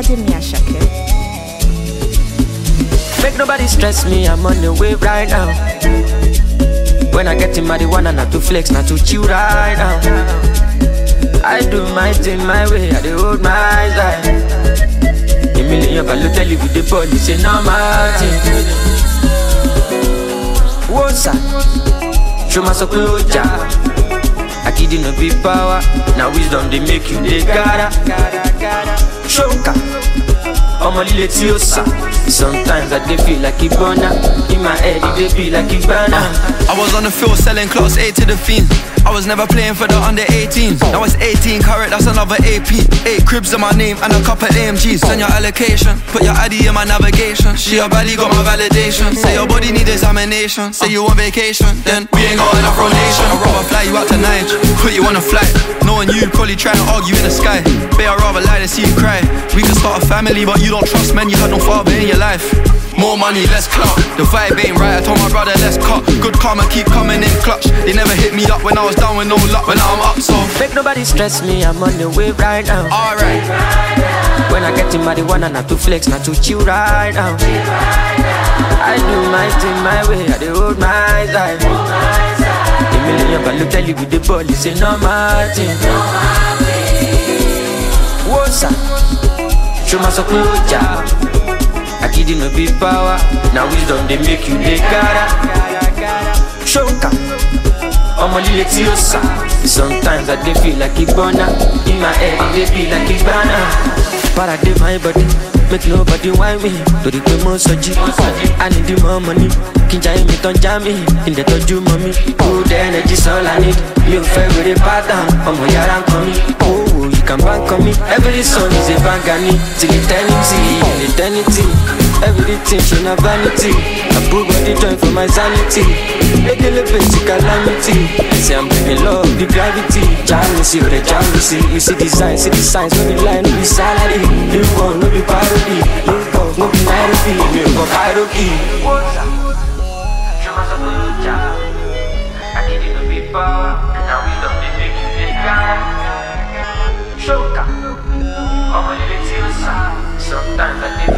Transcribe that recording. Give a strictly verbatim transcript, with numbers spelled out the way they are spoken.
Academia Shake. Make nobody stress me, I'm on the wave right now. When I get in marijuana, not to flex, not to chill right now. I do my thing my way, I do hold my side. A million balloon tell you with the police, say no matter. What's up? Show my so close job. I kid no be power. Now wisdom they make you they gotta. Shoka. I'm a little tiosa. Sometimes I dey feel like Ibona. In my head it dey be like Ibana. I was on the field selling class A to the fiends. I was never playing for the under eighteens. Now it's eighteen carat, that's another A P. Eight cribs in my name and a couple A M Gs. Send your allocation, put your I D in my navigation. She your body got my validation. Say your body need examination. Say you on vacation, then we ain't got enough rotation. I'd rather fly you out to Niger, put you on a flight. Knowing you probably try to argue in the sky. Babe, I'd rather lie than see you cry. We could start a family, but you don't trust men. You had no father in your life. More money, less clout. The vibe ain't right, I told my brother let's cut. Good karma keep coming in clutch. They never hit me up when I was down with no luck. But now I'm up, so make nobody stress me, I'm on the wave right now. Alright. When I get in marijuana, not to flex, not to chill right now. I do my thing my way, I do hold my side. A million balloon tell you with the police, say no matter. What's up? Show my so close job. I kid no be power. Now wisdom they make you they gotta. Shoka. I'm a little tiosa. Sometimes I dey feel like Ibona. In my head it dey be like Ibana. Paradigm my body, make nobody whine me. Do the demo soji. I need the more money. Kinja me ton jam me. In the toju mommy. Good energy's all I need. You fair with the pattern. I'm a yaran coming. Oh, you can bank on me. Every song is a bangani. Till eternity, eternity. Everything should not vanity. I put body joint for my sanity. Make a little bit calamity. I say I'm bringing love, the gravity. Jealousy, or the jealousy. You see the signs, see the signs. No be line, no be salary. You want, no be parody. You go, no be Nairobi. You go hierarchy. Show my son to job. I need it to be power. Now we don't make you big guy. Shoka. I'm a little tiosa. Sometimes I need